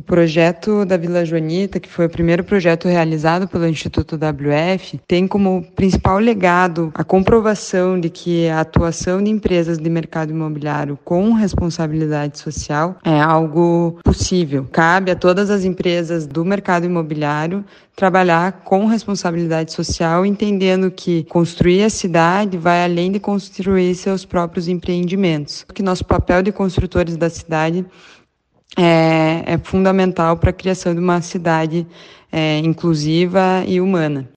projeto da Vila Joanita, que foi o primeiro projeto realizado pelo Instituto WF, tem como principal legado a comprovação de que a atuação de empresas de mercado imobiliário com responsabilidade social é algo possível. Cabe a todas as empresas do mercado imobiliário trabalhar com responsabilidade social, entendendo que construir a cidade vai além de construir seus próprios empreendimentos. Que nosso papel de construtores da cidade é fundamental para a criação de uma cidade inclusiva e humana.